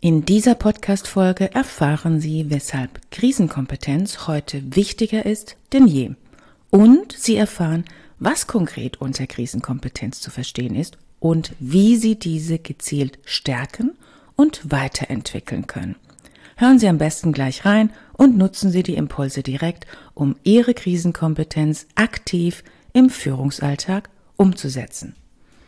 In dieser Podcast-Folge erfahren Sie, weshalb Krisenkompetenz heute wichtiger ist denn je. Und Sie erfahren, was konkret unter Krisenkompetenz zu verstehen ist und wie Sie diese gezielt stärken und weiterentwickeln können. Hören Sie am besten gleich rein und nutzen Sie die Impulse direkt, um Ihre Krisenkompetenz aktiv im Führungsalltag umzusetzen.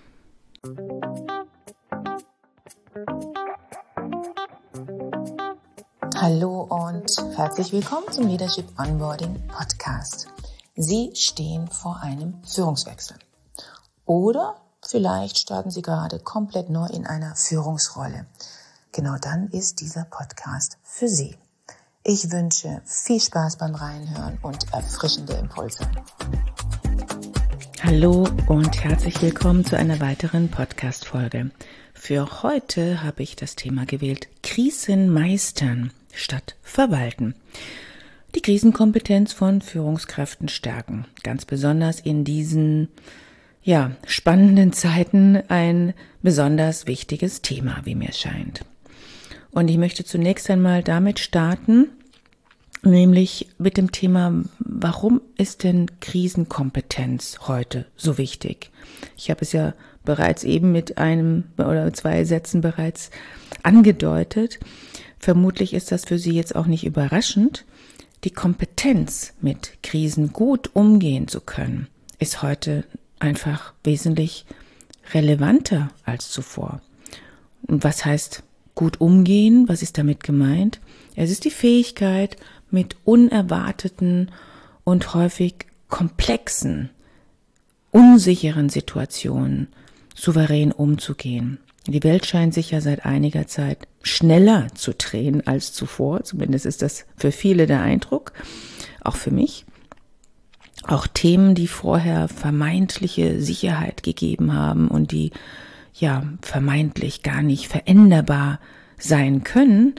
Hallo und herzlich willkommen zum Leadership Onboarding Podcast. Sie stehen vor einem Führungswechsel. Oder vielleicht starten Sie gerade komplett neu in einer Führungsrolle. Genau dann ist dieser Podcast für Sie. Ich wünsche viel Spaß beim Reinhören und erfrischende Impulse. Hallo und herzlich willkommen zu einer weiteren Podcast-Folge. Für heute habe ich das Thema gewählt: Krisen meistern statt verwalten. Die Krisenkompetenz von Führungskräften stärken. Ganz besonders in diesen spannenden Zeiten ein besonders wichtiges Thema, wie mir scheint. Und ich möchte zunächst einmal damit starten, nämlich mit dem Thema, warum ist denn Krisenkompetenz heute so wichtig? Ich habe es ja bereits eben mit einem oder zwei Sätzen bereits angedeutet. Vermutlich ist das für Sie jetzt auch nicht überraschend. Die Kompetenz, mit Krisen gut umgehen zu können, ist heute einfach wesentlich relevanter als zuvor. Und was heißt gut umgehen? Was ist damit gemeint? Es ist die Fähigkeit, mit unerwarteten und häufig komplexen, unsicheren Situationen souverän umzugehen. Die Welt scheint sich ja seit einiger Zeit schneller zu drehen als zuvor. Zumindest ist das für viele der Eindruck, auch für mich. Auch Themen, die vorher vermeintliche Sicherheit gegeben haben und die vermeintlich gar nicht veränderbar sein können,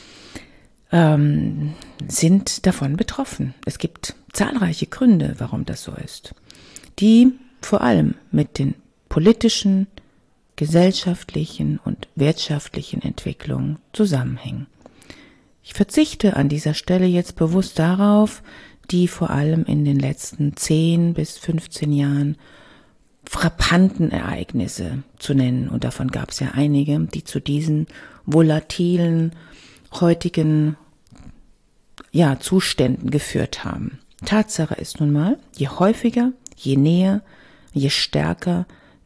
sind davon betroffen. Es gibt zahlreiche Gründe, warum das so ist, die vor allem mit den politischen, gesellschaftlichen und wirtschaftlichen Entwicklungen zusammenhängen. Ich verzichte an dieser Stelle jetzt bewusst darauf, die vor allem in den letzten 10 bis 15 Jahren frappanten Ereignisse zu nennen. Und davon gab es ja einige, die zu diesen volatilen, heutigen Zuständen geführt haben. Tatsache ist nun mal, je häufiger, je näher, je stärker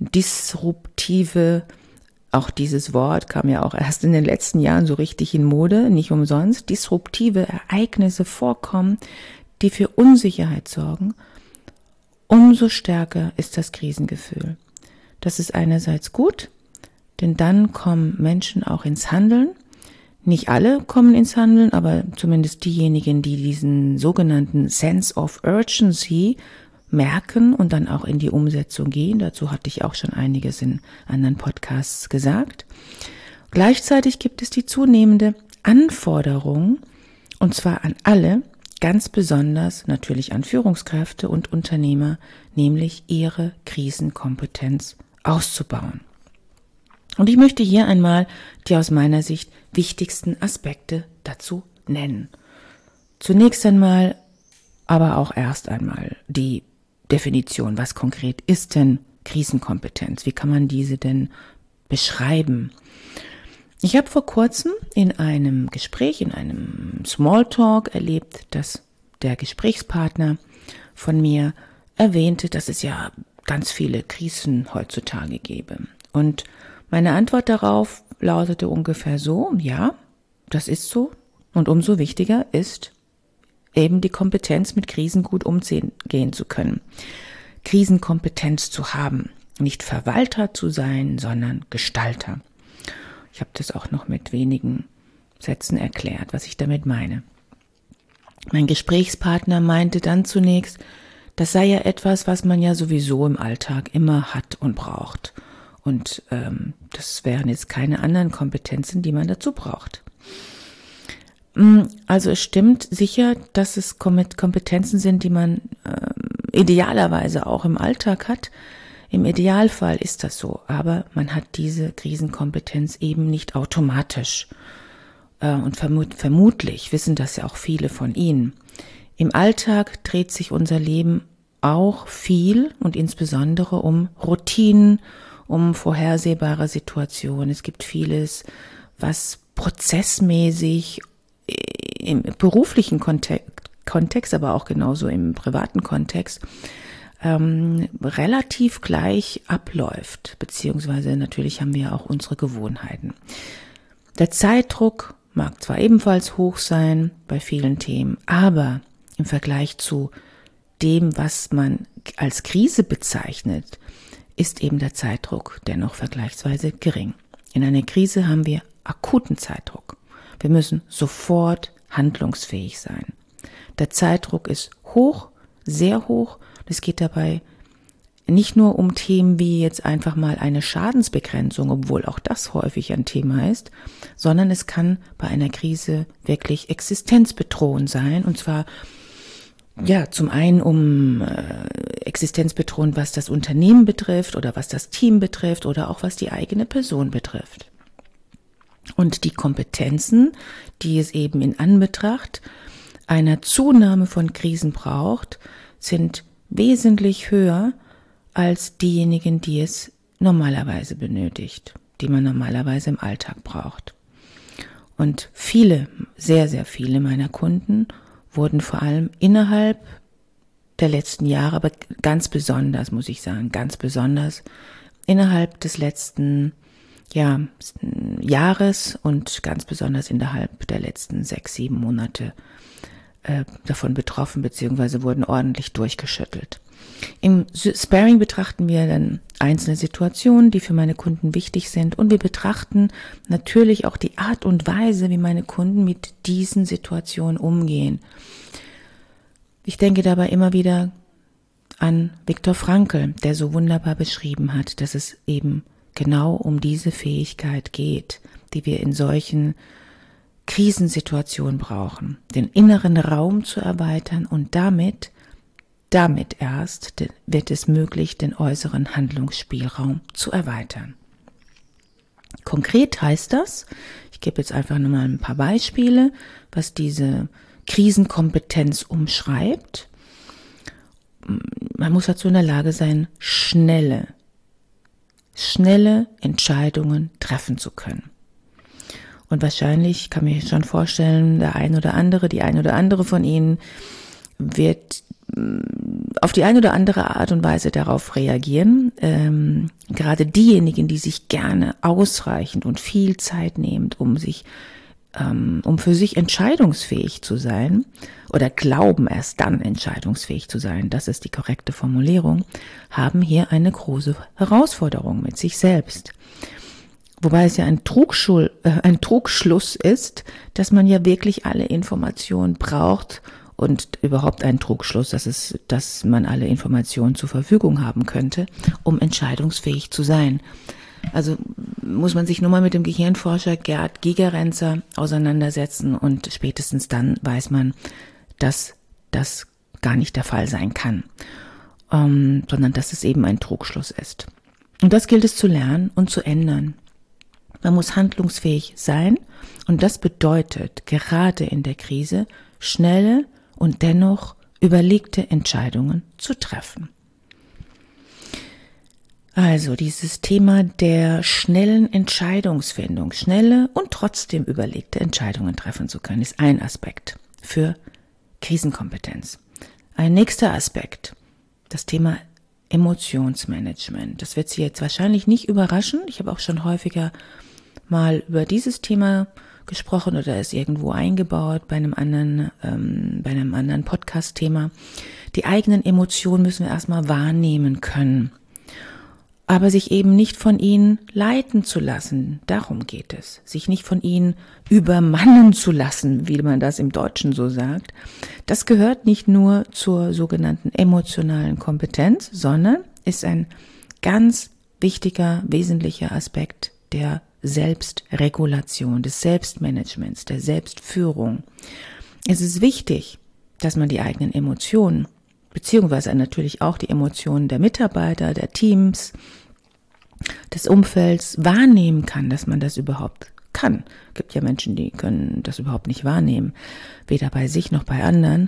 disruptive, auch dieses Wort kam ja auch erst in den letzten Jahren so richtig in Mode, nicht umsonst, disruptive Ereignisse vorkommen, die für Unsicherheit sorgen, umso stärker ist das Krisengefühl. Das ist einerseits gut, denn dann kommen Menschen auch ins Handeln. Nicht alle kommen ins Handeln, aber zumindest diejenigen, die diesen sogenannten Sense of Urgency merken und dann auch in die Umsetzung gehen. Dazu hatte ich auch schon einiges in anderen Podcasts gesagt. Gleichzeitig gibt es die zunehmende Anforderung, und zwar an alle, ganz besonders natürlich an Führungskräfte und Unternehmer, nämlich ihre Krisenkompetenz auszubauen. Und ich möchte hier einmal die aus meiner Sicht wichtigsten Aspekte dazu nennen. Zunächst einmal, aber auch erst einmal die Definition. Was konkret ist denn Krisenkompetenz? Wie kann man diese denn beschreiben? Ich habe vor kurzem in einem Gespräch, in einem Smalltalk erlebt, dass der Gesprächspartner von mir erwähnte, dass es ja ganz viele Krisen heutzutage gäbe. Und meine Antwort darauf lautete ungefähr so: Ja, das ist so. Und umso wichtiger ist eben die Kompetenz, mit Krisen gut umgehen zu können. Krisenkompetenz zu haben, nicht Verwalter zu sein, sondern Gestalter. Ich habe das auch noch mit wenigen Sätzen erklärt, was ich damit meine. Mein Gesprächspartner meinte dann zunächst, das sei ja etwas, was man ja sowieso im Alltag immer hat und braucht. Und das wären jetzt keine anderen Kompetenzen, die man dazu braucht. Also es stimmt sicher, dass es Kompetenzen sind, die man idealerweise auch im Alltag hat. Im Idealfall ist das so, aber man hat diese Krisenkompetenz eben nicht automatisch. und vermutlich wissen das ja auch viele von Ihnen. Im Alltag dreht sich unser Leben auch viel und insbesondere um Routinen, um vorhersehbare Situationen. Es gibt vieles, was prozessmäßig im beruflichen Kontext, aber auch genauso im privaten Kontext relativ gleich abläuft, beziehungsweise natürlich haben wir auch unsere Gewohnheiten. Der Zeitdruck mag zwar ebenfalls hoch sein bei vielen Themen, aber im Vergleich zu dem, was man als Krise bezeichnet, ist eben der Zeitdruck dennoch vergleichsweise gering. In einer Krise haben wir akuten Zeitdruck. Wir müssen sofort handlungsfähig sein. Der Zeitdruck ist hoch, sehr hoch. Es geht dabei nicht nur um Themen wie jetzt einfach mal eine Schadensbegrenzung, obwohl auch das häufig ein Thema ist, sondern es kann bei einer Krise wirklich existenzbedrohend sein. Und zwar zum einen um existenzbedrohend, was das Unternehmen betrifft oder was das Team betrifft oder auch was die eigene Person betrifft. Und die Kompetenzen, die es eben in Anbetracht einer Zunahme von Krisen braucht, sind wesentlich höher als diejenigen, die es normalerweise benötigt, die man normalerweise im Alltag braucht. Und viele, sehr, sehr viele meiner Kunden wurden vor allem innerhalb der letzten Jahre, aber ganz besonders, muss ich sagen, ganz besonders innerhalb des letzten Jahres und ganz besonders innerhalb der letzten 6-7 Monate davon betroffen, beziehungsweise wurden ordentlich durchgeschüttelt. Im Sparring betrachten wir dann einzelne Situationen, die für meine Kunden wichtig sind, und wir betrachten natürlich auch die Art und Weise, wie meine Kunden mit diesen Situationen umgehen. Ich denke dabei immer wieder an Viktor Frankl, der so wunderbar beschrieben hat, dass es eben genau um diese Fähigkeit geht, die wir in solchen Krisensituationen brauchen, den inneren Raum zu erweitern, und damit erst wird es möglich, den äußeren Handlungsspielraum zu erweitern. Konkret heißt das, ich gebe jetzt einfach nochmal ein paar Beispiele, was diese Krisenkompetenz umschreibt. Man muss dazu in der Lage sein, schnelle Entscheidungen treffen zu können. Und wahrscheinlich, kann mir schon vorstellen, die ein oder andere von Ihnen wird auf die eine oder andere Art und Weise darauf reagieren. Gerade diejenigen, die sich gerne ausreichend und viel Zeit nehmen, um für sich entscheidungsfähig zu sein, oder glauben erst dann entscheidungsfähig zu sein, das ist die korrekte Formulierung, haben hier eine große Herausforderung mit sich selbst. Wobei es ja ein Trugschluss ist, dass man ja wirklich alle Informationen braucht, und überhaupt ein Trugschluss, dass man alle Informationen zur Verfügung haben könnte, um entscheidungsfähig zu sein. Also muss man sich nur mal mit dem Gehirnforscher Gerd Gigerenzer auseinandersetzen, und spätestens dann weiß man, dass das gar nicht der Fall sein kann, sondern dass es eben ein Trugschluss ist. Und das gilt es zu lernen und zu ändern. Man muss handlungsfähig sein, und das bedeutet gerade in der Krise schnelle und dennoch überlegte Entscheidungen zu treffen. Also dieses Thema der schnellen Entscheidungsfindung, schnelle und trotzdem überlegte Entscheidungen treffen zu können, ist ein Aspekt für Krisenkompetenz. Ein nächster Aspekt, das Thema Emotionsmanagement. Das wird Sie jetzt wahrscheinlich nicht überraschen. Ich habe auch schon häufiger mal über dieses Thema gesprochen oder ist irgendwo eingebaut bei einem anderen Podcast-Thema. Die eigenen Emotionen müssen wir erstmal wahrnehmen können, aber sich eben nicht von ihnen leiten zu lassen. Darum geht es. Sich nicht von ihnen übermannen zu lassen, wie man das im Deutschen so sagt. Das gehört nicht nur zur sogenannten emotionalen Kompetenz, sondern ist ein ganz wichtiger, wesentlicher Aspekt der Selbstregulation, des Selbstmanagements, der Selbstführung. Es ist wichtig, dass man die eigenen Emotionen, beziehungsweise natürlich auch die Emotionen der Mitarbeiter, der Teams, des Umfelds wahrnehmen kann, dass man das überhaupt kann. Es gibt ja Menschen, die können das überhaupt nicht wahrnehmen, weder bei sich noch bei anderen.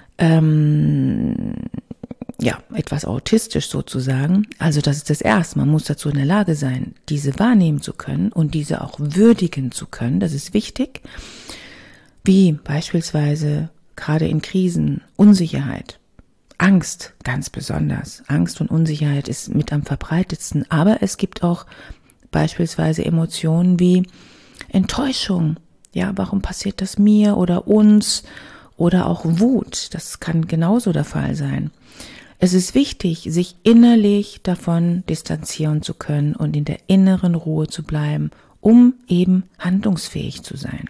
Etwas autistisch sozusagen. Also das ist das Erste. Man muss dazu in der Lage sein, diese wahrnehmen zu können und diese auch würdigen zu können. Das ist wichtig. Wie beispielsweise gerade in Krisen Unsicherheit, Angst ganz besonders. Angst und Unsicherheit ist mit am verbreitetsten. Aber es gibt auch beispielsweise Emotionen wie Enttäuschung. Ja, warum passiert das mir oder uns? Oder auch Wut. Das kann genauso der Fall sein. Es ist wichtig, sich innerlich davon distanzieren zu können und in der inneren Ruhe zu bleiben, um eben handlungsfähig zu sein.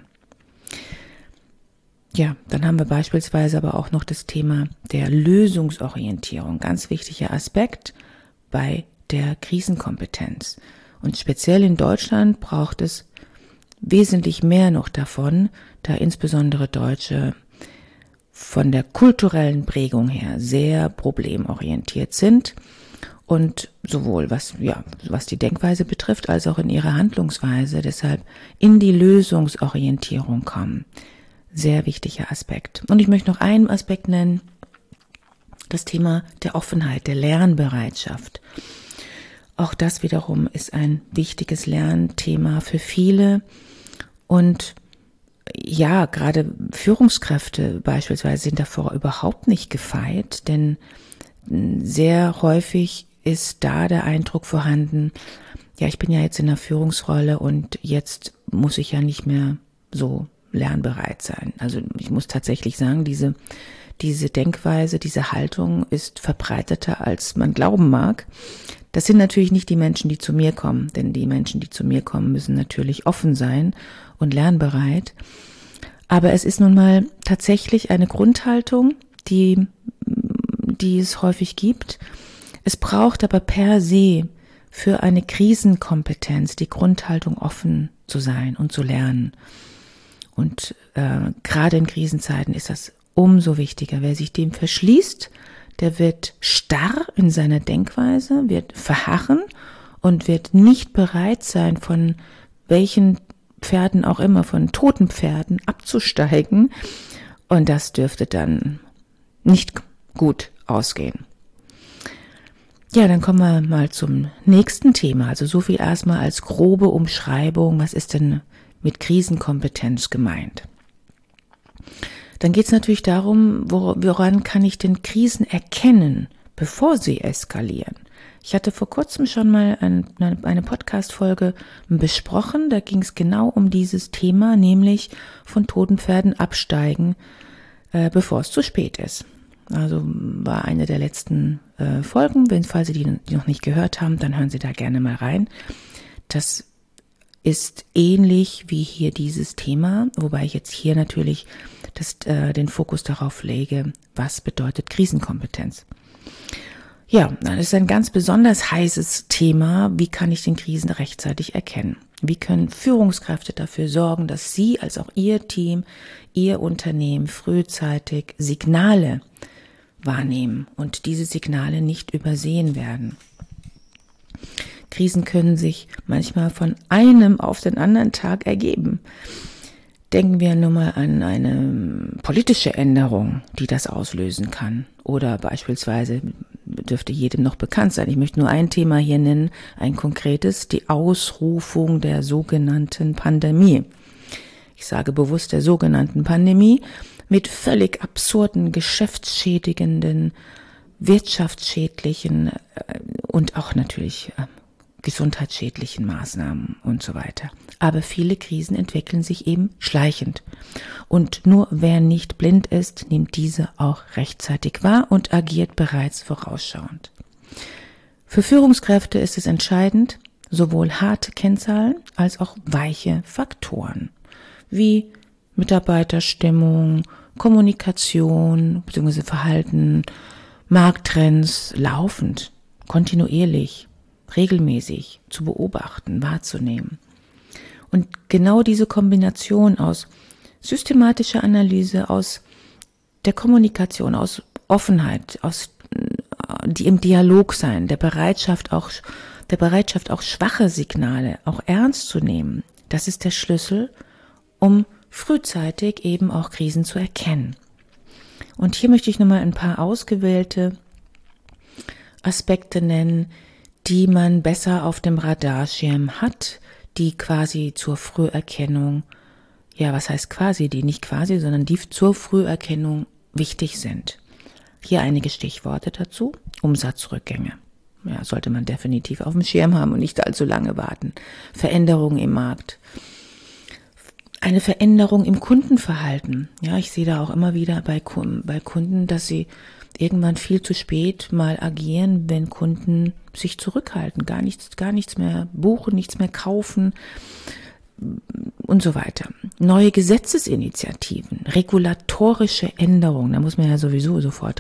Ja, dann haben wir beispielsweise aber auch noch das Thema der Lösungsorientierung. Ganz wichtiger Aspekt bei der Krisenkompetenz. Und speziell in Deutschland braucht es wesentlich mehr noch davon, da insbesondere Deutsche von der kulturellen Prägung her sehr problemorientiert sind und sowohl was die Denkweise betrifft, als auch in ihrer Handlungsweise deshalb in die Lösungsorientierung kommen. Sehr wichtiger Aspekt. Und ich möchte noch einen Aspekt nennen, das Thema der Offenheit, der Lernbereitschaft. Auch das wiederum ist ein wichtiges Lernthema für viele und ja, gerade Führungskräfte beispielsweise sind davor überhaupt nicht gefeit, denn sehr häufig ist da der Eindruck vorhanden, ja, ich bin ja jetzt in der Führungsrolle und jetzt muss ich ja nicht mehr so lernbereit sein. Also ich muss tatsächlich sagen, diese Denkweise, diese Haltung ist verbreiteter, als man glauben mag. Das sind natürlich nicht die Menschen, die zu mir kommen, denn die Menschen, die zu mir kommen, müssen natürlich offen sein und lernbereit. Aber es ist nun mal tatsächlich eine Grundhaltung, die es häufig gibt. Es braucht aber per se für eine Krisenkompetenz die Grundhaltung, offen zu sein und zu lernen. Und gerade in Krisenzeiten ist das umso wichtiger. Wer sich dem verschließt, der wird starr in seiner Denkweise, wird verharren und wird nicht bereit sein, von welchen Pferden auch immer, von toten Pferden abzusteigen. Und das dürfte dann nicht gut ausgehen. Ja, dann kommen wir mal zum nächsten Thema. Also so viel erstmal als grobe Umschreibung. Was ist denn mit Krisenkompetenz gemeint? Dann geht es natürlich darum, woran kann ich denn Krisen erkennen, bevor sie eskalieren. Ich hatte vor kurzem schon mal eine Podcast-Folge besprochen, da ging es genau um dieses Thema, nämlich von toten Pferden absteigen, bevor es zu spät ist. Also war eine der letzten Folgen, falls Sie die noch nicht gehört haben, dann hören Sie da gerne mal rein. Das ist ähnlich wie hier dieses Thema, wobei ich jetzt hier natürlich den Fokus darauf lege, was bedeutet Krisenkompetenz. Ja, das ist ein ganz besonders heißes Thema. Wie kann ich den Krisen rechtzeitig erkennen? Wie können Führungskräfte dafür sorgen, dass Sie als auch Ihr Team, Ihr Unternehmen frühzeitig Signale wahrnehmen und diese Signale nicht übersehen werden? Krisen können sich manchmal von einem auf den anderen Tag ergeben. Denken wir nur mal an eine politische Änderung, die das auslösen kann. Oder beispielsweise dürfte jedem noch bekannt sein. Ich möchte nur ein Thema hier nennen, ein konkretes, die Ausrufung der sogenannten Pandemie. Ich sage bewusst der sogenannten Pandemie mit völlig absurden, geschäftsschädigenden, wirtschaftsschädlichen und auch natürlich gesundheitsschädlichen Maßnahmen und so weiter. Aber viele Krisen entwickeln sich eben schleichend. Und nur wer nicht blind ist, nimmt diese auch rechtzeitig wahr und agiert bereits vorausschauend. Für Führungskräfte ist es entscheidend, sowohl harte Kennzahlen als auch weiche Faktoren, wie Mitarbeiterstimmung, Kommunikation bzw. Verhalten, Markttrends laufend, kontinuierlich, regelmäßig zu beobachten, wahrzunehmen. Und genau diese Kombination aus systematischer Analyse, aus der Kommunikation, aus Offenheit, aus die im Dialog sein, der Bereitschaft auch schwache Signale auch ernst zu nehmen, Das ist der Schlüssel, um frühzeitig eben auch Krisen zu erkennen. Und hier möchte ich nochmal ein paar ausgewählte Aspekte nennen, die man besser auf dem Radarschirm hat, die quasi zur Früherkennung, ja, was heißt quasi, die nicht quasi, sondern die zur Früherkennung wichtig sind. Hier einige Stichworte dazu. Umsatzrückgänge. Ja, sollte man definitiv auf dem Schirm haben und nicht allzu lange warten. Veränderungen im Markt. Eine Veränderung im Kundenverhalten. Ja, ich sehe da auch immer wieder bei Kunden, dass sie irgendwann viel zu spät mal agieren, wenn Kunden sich zurückhalten, gar nichts mehr buchen, nichts mehr kaufen und so weiter. Neue Gesetzesinitiativen, regulatorische Änderungen, da muss man ja sowieso sofort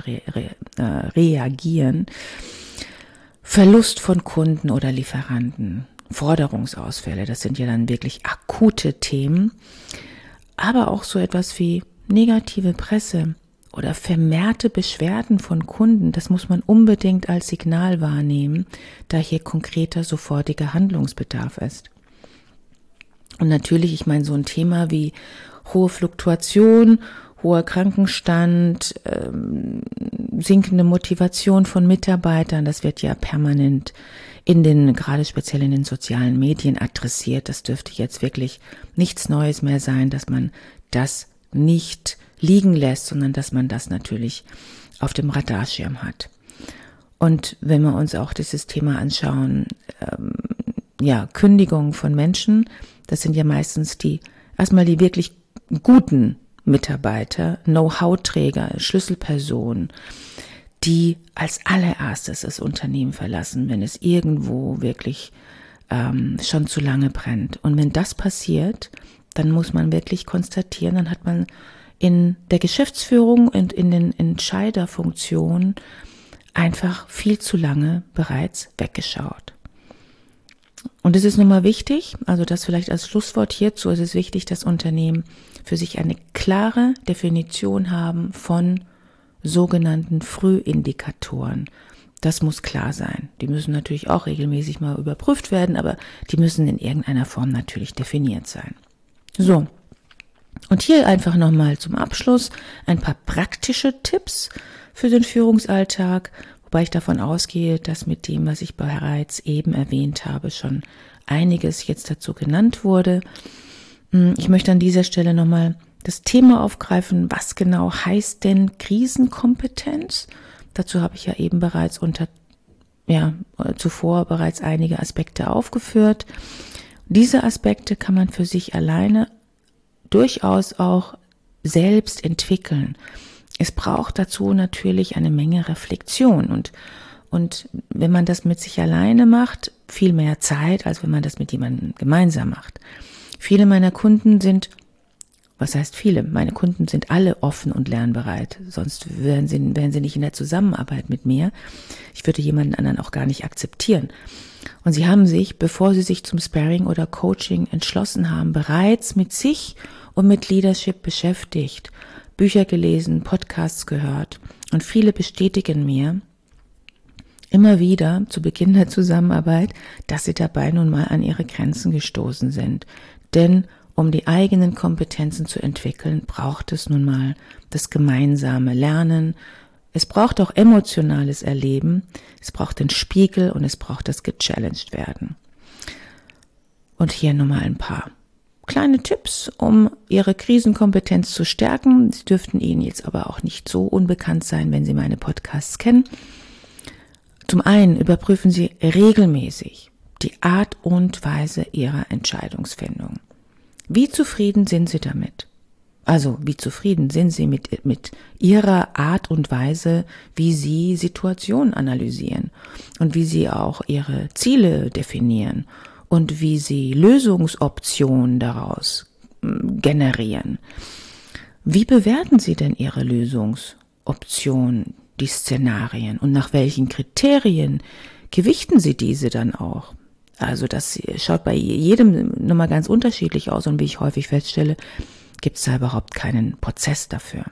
reagieren. Verlust von Kunden oder Lieferanten, Forderungsausfälle, das sind ja dann wirklich akute Themen, aber auch so etwas wie negative Presse oder vermehrte Beschwerden von Kunden, das muss man unbedingt als Signal wahrnehmen, da hier konkreter, sofortiger Handlungsbedarf ist. Und natürlich, ich meine, so ein Thema wie hohe Fluktuation, hoher Krankenstand, sinkende Motivation von Mitarbeitern, das wird ja permanent gerade speziell in den sozialen Medien adressiert. Das dürfte jetzt wirklich nichts Neues mehr sein, dass man das nicht liegen lässt, sondern dass man das natürlich auf dem Radarschirm hat. Und wenn wir uns auch dieses Thema anschauen, Kündigung von Menschen, das sind ja meistens die wirklich guten Mitarbeiter, Know-how-Träger, Schlüsselpersonen, die als allererstes das Unternehmen verlassen, wenn es irgendwo wirklich schon zu lange brennt. Und wenn das passiert, dann muss man wirklich konstatieren, dann hat man in der Geschäftsführung und in den Entscheiderfunktionen einfach viel zu lange bereits weggeschaut. Und es ist nochmal wichtig, also das vielleicht als Schlusswort hierzu, es ist wichtig, dass Unternehmen für sich eine klare Definition haben von sogenannten Frühindikatoren. Das muss klar sein. Die müssen natürlich auch regelmäßig mal überprüft werden, aber die müssen in irgendeiner Form natürlich definiert sein. So, und hier einfach nochmal zum Abschluss ein paar praktische Tipps für den Führungsalltag, wobei ich davon ausgehe, dass mit dem, was ich bereits eben erwähnt habe, schon einiges jetzt dazu genannt wurde. Ich möchte an dieser Stelle nochmal das Thema aufgreifen, was genau heißt denn Krisenkompetenz? Dazu habe ich ja eben bereits zuvor bereits einige Aspekte aufgeführt. Diese Aspekte kann man für sich alleine durchaus auch selbst entwickeln. Es braucht dazu natürlich eine Menge Reflexion und wenn man das mit sich alleine macht, viel mehr Zeit, als wenn man das mit jemandem gemeinsam macht. Viele meiner Kunden sind, meine Kunden sind alle offen und lernbereit, sonst wären sie nicht in der Zusammenarbeit mit mir. Ich würde jemanden anderen auch gar nicht akzeptieren. Und sie haben sich, bevor sie sich zum Sparring oder Coaching entschlossen haben, bereits mit sich und mit Leadership beschäftigt, Bücher gelesen, Podcasts gehört. Und viele bestätigen mir immer wieder zu Beginn der Zusammenarbeit, dass sie dabei nun mal an ihre Grenzen gestoßen sind. Denn um die eigenen Kompetenzen zu entwickeln, braucht es nun mal das gemeinsame Lernen. Es braucht auch emotionales Erleben, es braucht den Spiegel und es braucht das gechallenged werden. Und hier nochmal ein paar kleine Tipps, um Ihre Krisenkompetenz zu stärken. Sie dürften Ihnen jetzt aber auch nicht so unbekannt sein, wenn Sie meine Podcasts kennen. Zum einen überprüfen Sie regelmäßig die Art und Weise Ihrer Entscheidungsfindung. Wie zufrieden sind Sie damit? Also, wie zufrieden sind Sie mit Ihrer Art und Weise, wie Sie Situationen analysieren und wie Sie auch Ihre Ziele definieren und wie Sie Lösungsoptionen daraus generieren? Wie bewerten Sie denn Ihre Lösungsoptionen, die Szenarien und nach welchen Kriterien gewichten Sie diese dann auch? Also das schaut bei jedem nochmal ganz unterschiedlich aus und wie ich häufig feststelle, gibt es da überhaupt keinen Prozess dafür.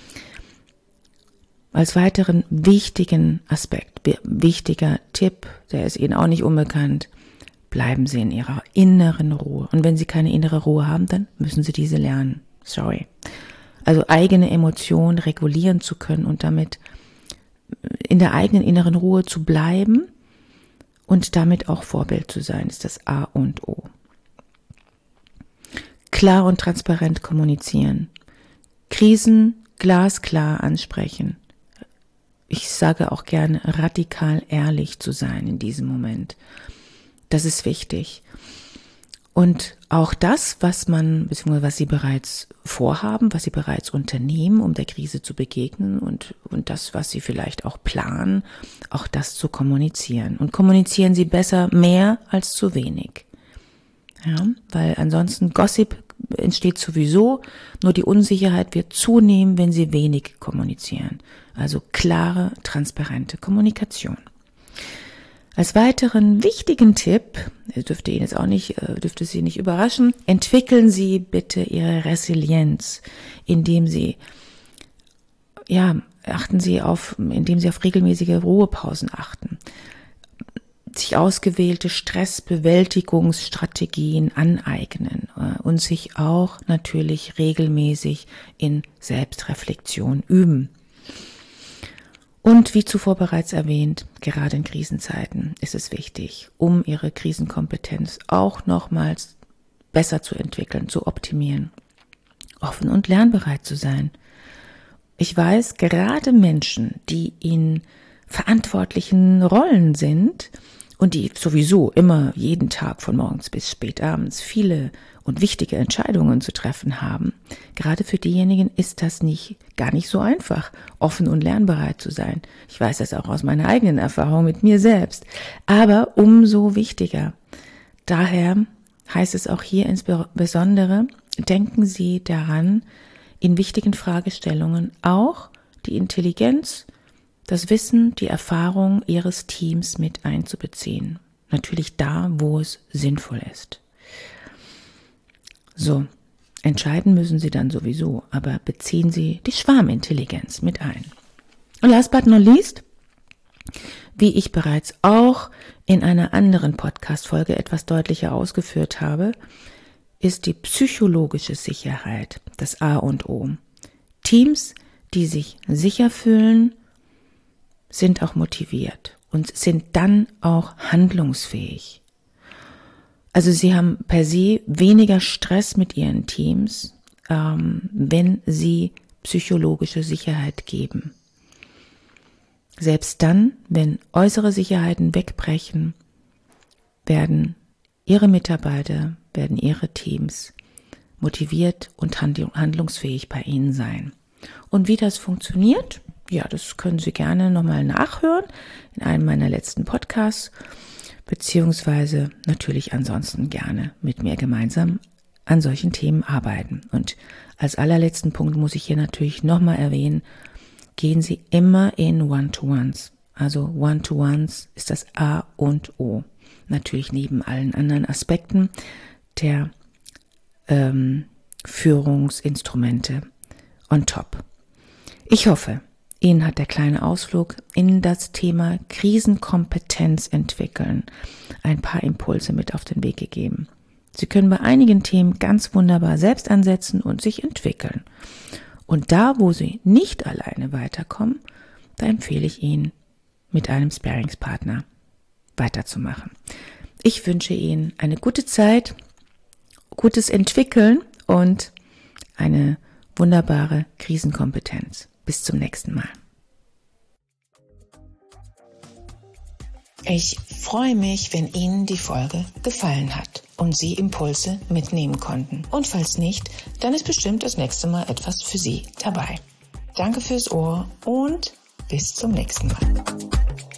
Als weiteren wichtigen Aspekt, wichtiger Tipp, der ist Ihnen auch nicht unbekannt, bleiben Sie in Ihrer inneren Ruhe. Und wenn Sie keine innere Ruhe haben, dann müssen Sie diese lernen. Sorry. Also eigene Emotionen regulieren zu können und damit in der eigenen inneren Ruhe zu bleiben und damit auch Vorbild zu sein, ist das A und O. Klar und transparent kommunizieren. Krisen glasklar ansprechen. Ich sage auch gerne, radikal ehrlich zu sein in diesem Moment. Das ist wichtig. Und auch das, was Sie bereits vorhaben, was Sie bereits unternehmen, um der Krise zu begegnen und das, was Sie vielleicht auch planen, auch das zu kommunizieren. Und kommunizieren Sie besser mehr als zu wenig. Ja, weil ansonsten Gossip entsteht sowieso, nur die Unsicherheit wird zunehmen, wenn Sie wenig kommunizieren. Also klare, transparente Kommunikation. Als weiteren wichtigen Tipp, dürfte Sie nicht überraschen, entwickeln Sie bitte Ihre Resilienz, indem Sie auf regelmäßige Ruhepausen achten, sich ausgewählte Stressbewältigungsstrategien aneignen und sich auch natürlich regelmäßig in Selbstreflexion üben. Und wie zuvor bereits erwähnt, gerade in Krisenzeiten ist es wichtig, um Ihre Krisenkompetenz auch nochmals besser zu entwickeln, zu optimieren, offen und lernbereit zu sein. Ich weiß, gerade Menschen, die in verantwortlichen Rollen sind und die sowieso immer jeden Tag von morgens bis spät abends viele und wichtige Entscheidungen zu treffen haben, gerade für diejenigen ist das gar nicht so einfach, offen und lernbereit zu sein. Ich weiß das auch aus meiner eigenen Erfahrung mit mir selbst, aber umso wichtiger. Daher heißt es auch hier insbesondere, denken Sie daran, in wichtigen Fragestellungen auch die Intelligenz, das Wissen, die Erfahrung Ihres Teams mit einzubeziehen. Natürlich da, wo es sinnvoll ist. So, entscheiden müssen Sie dann sowieso, aber beziehen Sie die Schwarmintelligenz mit ein. Und last but not least, wie ich bereits auch in einer anderen Podcast-Folge etwas deutlicher ausgeführt habe, ist die psychologische Sicherheit das A und O. Teams, die sich sicher fühlen, sind auch motiviert und sind dann auch handlungsfähig. Also sie haben per se weniger Stress mit ihren Teams, wenn sie psychologische Sicherheit geben. Selbst dann, wenn äußere Sicherheiten wegbrechen, werden Ihre Mitarbeiter, werden Ihre Teams motiviert und handlungsfähig bei Ihnen sein. Und wie das funktioniert, ja, das können Sie gerne nochmal nachhören in einem meiner letzten Podcasts, beziehungsweise natürlich ansonsten gerne mit mir gemeinsam an solchen Themen arbeiten. Und als allerletzten Punkt muss ich hier natürlich nochmal erwähnen, gehen Sie immer in One-to-Ones. Also One-to-Ones ist das A und O. Natürlich neben allen anderen Aspekten der Führungsinstrumente on top. Ich hoffe, Ihnen hat der kleine Ausflug in das Thema Krisenkompetenz entwickeln ein paar Impulse mit auf den Weg gegeben. Sie können bei einigen Themen ganz wunderbar selbst ansetzen und sich entwickeln. Und da, wo Sie nicht alleine weiterkommen, da empfehle ich Ihnen, mit einem Sparringspartner weiterzumachen. Ich wünsche Ihnen eine gute Zeit, gutes Entwickeln und eine wunderbare Krisenkompetenz. Bis zum nächsten Mal. Ich freue mich, wenn Ihnen die Folge gefallen hat und Sie Impulse mitnehmen konnten. Und falls nicht, dann ist bestimmt das nächste Mal etwas für Sie dabei. Danke fürs Ohr und bis zum nächsten Mal.